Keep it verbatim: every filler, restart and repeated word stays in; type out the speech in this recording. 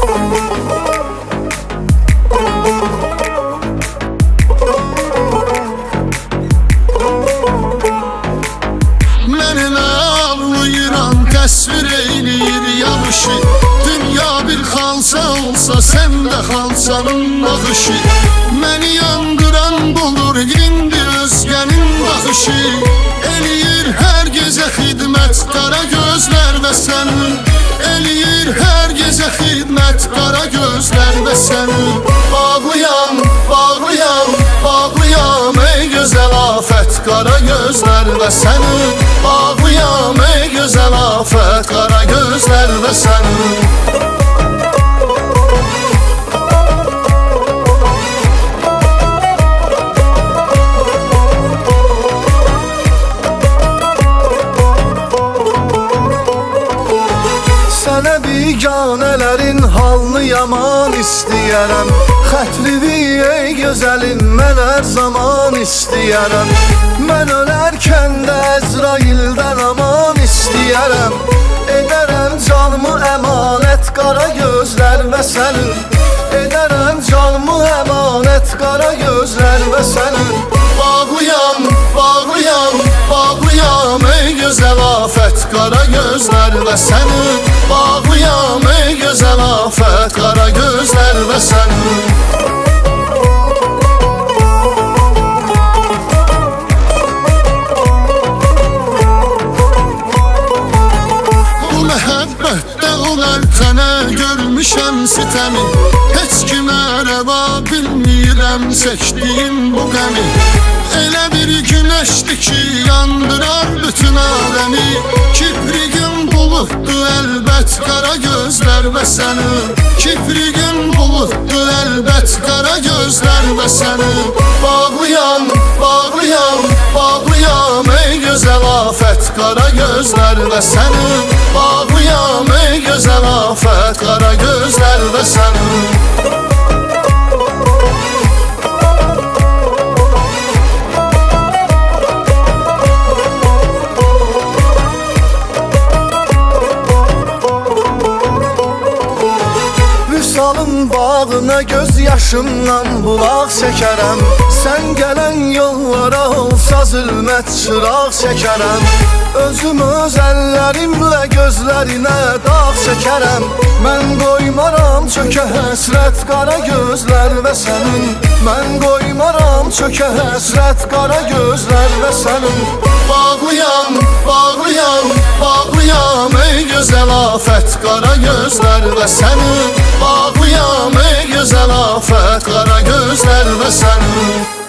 Təsvir eyləyir yağışı. Dünya bir xalça olsa, sən də xalçanın baxışı. Məni yandıran bulur indi özgənin baxışı. Eləyir hər gecə xidmət qara gözlər və sənin. Eləyir hər gecə xidmət qara gözlər və sənin. Bağlıyam, bağlıyam, bağlıyam ey gözəl afət qara gözlər və sənin. Bağlıyam ey gözəl afət qara gözlər və sənin. Sənə biganələrin halını yaman istəyərəm. Xətrivi ey gözəlim mən hər zaman istəyərəm. Mən ölərkən də Əzraildən aman istəyərəm. Edərəm canımı əmanət qara gözlər və sənin. Edərəm canımı əmanət qara gözlər və sənin. Bağlıyam, bağlıyam, bağlıyam ey gözəl afət qara gözlər və sənin. Bağlıyam ey gözəl afət qara gözlər və sənin. Sənə görmüşəm sitəmi. Heç kimə rəva bilmirəm çəkdiyim bu qəmi. Elə bir günəşdir ki yandırar bütün aləmi. Kiprigin bulutdu əlbət qara gözlər və sənin. Kiprigin bulutdu əlbət qara gözlər və sənin. Bağlıyam, bağlıyam, bağlıyam ey gözəl afət qara gözlər və sənin. Bağlıyam ey gözəl afət qara gözlər və sənin. Vüsalın bağına göz yaşımdan bulaq çəkərəm. Sən gələn yollara olsa zülmət çıraq çəkərəm. Özüm öz əllərimlə gözlərinə dağ çəkərəm. Mən qoymaram çökə həsrət qara gözlər və sənin. Mən qoymaram çökə həsrət qara gözlər və sənin. Bağlıyam, bağlıyam, bağlıyam ey gözəl afət qara gözlər və sənin. Bağlıyam ey gözəl afət qara gözlər və sənin.